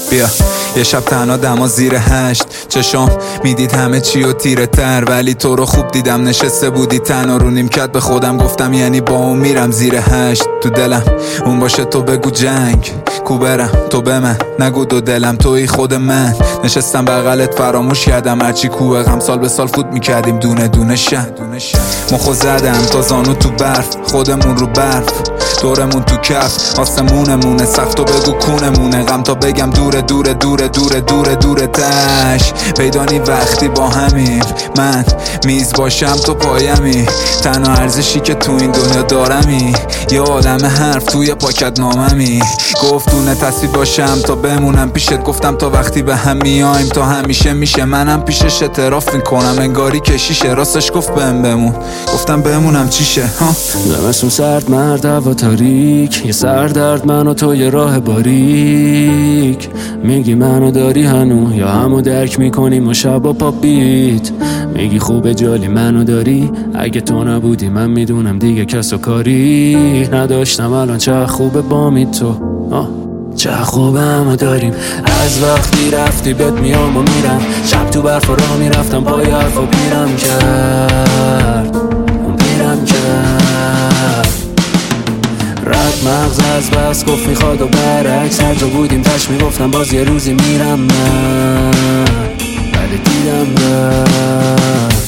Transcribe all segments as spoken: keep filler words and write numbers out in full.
بیا یه شب تنها دما زیر هشت، چشام میدید همه چی و تیره تر، ولی تو رو خوب دیدم نشسته بودی تنها رو نیمکت. به خودم گفتم یعنی با اون میرم زیر هشت. تو دلم اون باشه تو بگو جنگ کو برم، تو به من نگو دو دلم توی خود من. نشستم بغلت فراموش کردم هرچی کوه غم سال به سال فوت میکردیم دونه دونه شن. مخو زدم تا زانو تو برف، خودمون رو برف دورمون تو کف، آسمونمونه سخت و بگو کونمونه. غم تا بگم دوره دوره دوره دوره دوره دوره تش پیدانی وقتی با همیم، من میز باشم تو پایمی. تنها ارزشی که تو این دنیا دارمی یه عالم حرف توی پاکت ناممی. گفتونه تصویر باشم تا بمونم پیشت، گفتم تا وقتی به هم میایم تا همیشه میشه. منم پیشش اعتراف میکنم انگاری کشیشه، راستش گفت بهم بمون گفتم بمونم چیشه. زمستون سرد مرد و تاریک، یه سردرد من و تو یه راه باریک. میگی منو داری هنو یا همو درک میکنیم و شب و پاپ بیت. میگی خوبه جالی منو داری، اگه تو نبودی من میدونم دیگه کس و کاری نداشتم. الان چه خوبه با می تو آه. چه خوبه همو داریم. از وقتی رفتی بهت میام و میرم، شب تو برف را میرفتم پای حرف و پیرم کرد اون پیرم کرد. رد مغز از بس گفت میخواد و برعکس، هر جا بودیم تش میگفتم باز یه روزی میرم من، ولی دیدم رفت.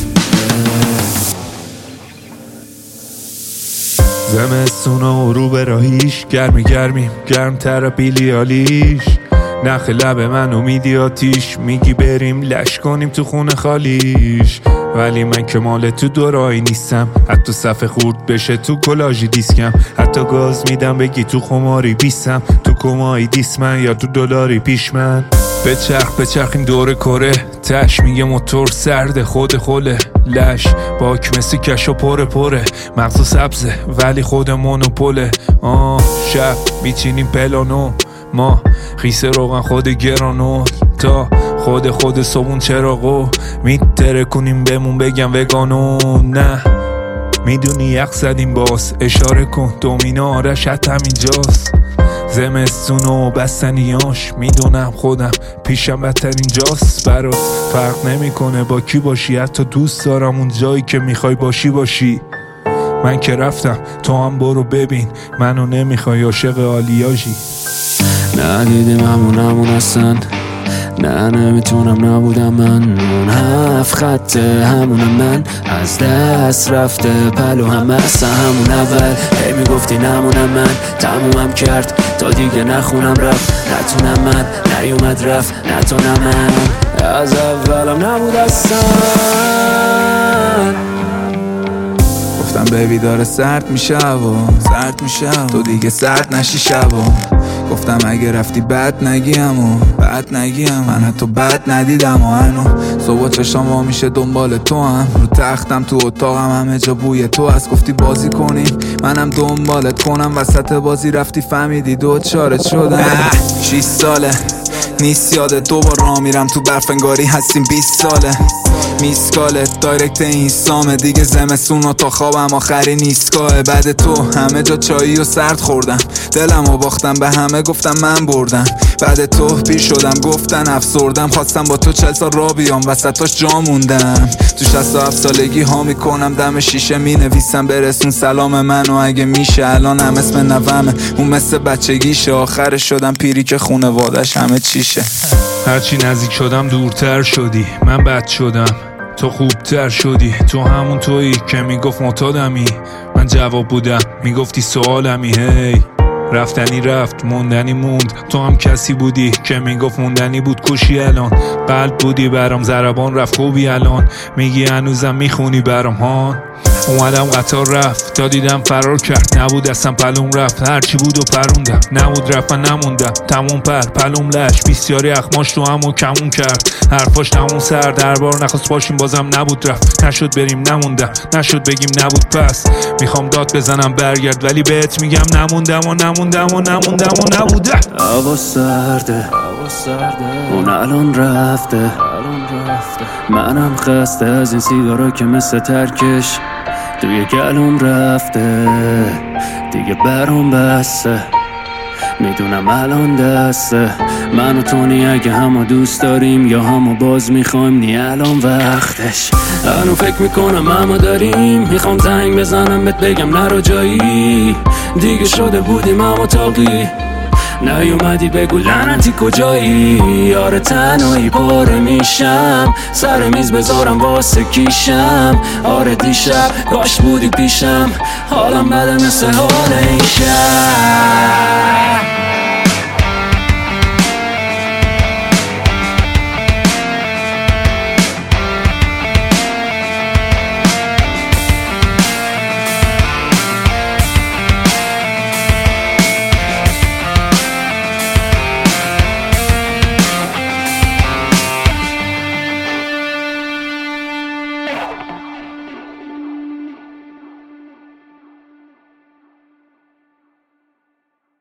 زمستون و رو به راهیش، گرمی گرمیم گرم تر بیلیالیش. نخ لب من امیدی آتیش، میگی بریم لش کنیم تو خونه خالیش. ولی من که مال تو دورایی نیستم، حتی صفحه خورد بشه تو کلاژی دیسکم. حتی گاز میدم بگی تو خماری بیستم، تو کمایی دیس من یا تو دلاری پیش من. بچرخ بچرخیم دور کره، تش میگه موتور سرده خود خوله. لش باک مثل کشو پره پره، مغزو سبزه ولی خود مونوپوله. آه شب میچینیم پلانو، ما خیسه روغن خود گرانو. تا خود خود صبون چراغو میتره کنیم بمون بگم وگانو. نه میدونی یخ زدیم باز، اشاره کن دومینا آرش حتی همینجاست. زمستون و بستنیاش میدونم خودم پیشم بدترین جاست. برات فرق نمیکنه با کی باشی، حتی دوست دارم اون جایی که میخوای باشی باشی. من که رفتم تو هم برو ببین، منو نمیخوای عاشق آلیاژی. ندیدیم همون همون هستن، نه نمیتونم نبودم من. اون هفت خطه همونم من، از دست رفته پلو هم اصلا همون اول. هی میگفتی نمونم من، تمومم کرد تا دیگه نخونم رفت. نتونم من نیومد رفت، نتونم من از اولم نبود اصلا. گفتم بیبی داره سرد میشه و سرد میشه تو دیگه سرد نشی شب و گفتم اگه رفتی بد نگیم و بد نگیم. من حتی بد ندیدم و هنو صبح چشام وا میشه دنبال تو هم، رو تختم تو اتاقم همه جا بوی تو هست. گفتی بازی کنیم منم دنبالت کنم، وسط بازی رفتی فهمیدی دو چارت شدم. شیش ساله نیست یادت، دو بار راه میرم تو برف انگاری هستیم بیست ساله. میسکالت دایرکت این سامه دیگه، زمستون و تا خوابم آخری نیستگاه. بعد تو همه جا چایی و سرد خوردم، دلم و باختم به همه گفتم من بردم. بعد تو پیر شدم گفتن افسردم، خواستم با تو چل سال را بیام وسطاش جا موندم. تو شصت و هفت سالگی ها میکنم دم شیشه مینویسم برسون سلام منو اگه میشه. الانم اسم نومه اون مثل بچگیشه، آخرش شدم پیری که خونوادش همه چیشه. هرچی نزدیک شدم دورتر شدی، من بد شدم تو خوبتر شدی. تو همون تویی که میگفت معتادمی، من جواب بودم میگفتی سوالمی. هی رفتنی رفت موندنی موند، تو هم کسی بودی که میگفت موندنی بود کشی. الان قلب بودی برام ضربان رفت خوبی، الان میگی هنوزم میخونی برام ها. اومدم قطار رفت تا دیدم فرار کرد، نبود اصلا پلوم رفت هرچی بود و پروندم. نبود رفت من نموندم تموم پر پلوم لش، بیستیاری اخماش تو همو کمون کرد. حرفاش تموم سر دربار نخواست باشیم بازم نبود رفت. نشد بریم نموندم، نشد بگیم نبود پس. میخوام داد بزنم برگرد ولی بهت میگم نموندم و نموندم و نموندم و نبوده. هوا سرده اون الان رفته، منم خسته از این سیگارا که مثل ترکش توی گلوم رفته. دیگه برام بسته میدونم الان دسته من و تونی اگه همو دوست داریم یا همو باز میخوایم، نی الان وقتش. الان فکر میکنم همو داریم، میخوام زنگ بزنم بهت بگم نرو جایی، دیگه شده بودیم همو تاقی، نیومدی بگو لعنتی کجایی. آره تنهایی پاره میشم، سر میز بذارم واسه کیشم. آره دیشب کاش بودی پیشم، حالم بده مثل حال این شب.